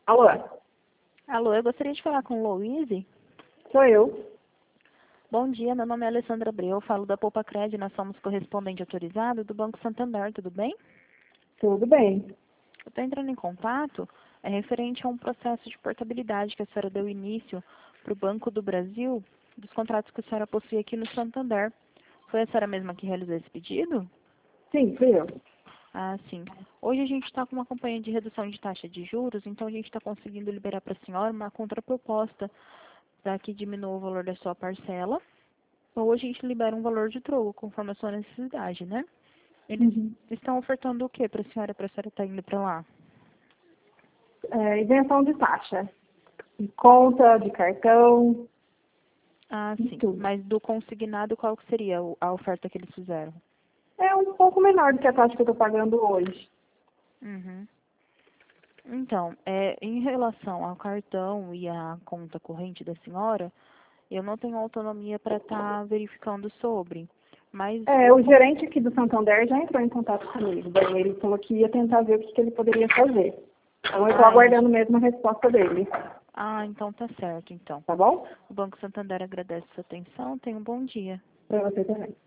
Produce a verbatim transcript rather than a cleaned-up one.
Alô? Alô, eu gostaria de falar com o Louise. Sou eu. Bom dia, meu nome é Alessandra Abreu, eu falo da Poupa Cred, nós somos correspondente autorizado do Banco Santander, tudo bem? Tudo bem. Eu estou entrando em contato, é referente a um processo de portabilidade que a senhora deu início para o Banco do Brasil, dos contratos que a senhora possui aqui no Santander. Foi a senhora mesma que realizou esse pedido? Sim, fui eu. Ah, sim. Hoje a gente está com uma campanha de redução de taxa de juros, então a gente está conseguindo liberar para a senhora uma contraproposta para que diminua o valor da sua parcela, ou a gente libera um valor de troco, conforme a sua necessidade, né? Eles Uhum. estão ofertando o que para a senhora, para a senhora estar indo para lá? É, isenção de taxa. De conta, de cartão, Ah, de sim. tudo. Mas do consignado, qual que seria o- a oferta que eles fizeram? É um pouco menor do que a taxa que eu estou pagando hoje. Uhum. Então, é, em relação ao cartão e à conta corrente da senhora, eu não tenho autonomia para estar verificando sobre. Mas É, o o gerente aqui do Santander já entrou em contato comigo. Daí ele falou que ia tentar ver o que, que ele poderia fazer. Então eu estou ah, ele- aguardando mesmo a resposta dele. ah, então tá certo, então. Tá bom? O Banco Santander agradece sua atenção. Tenha um bom dia. Para você também.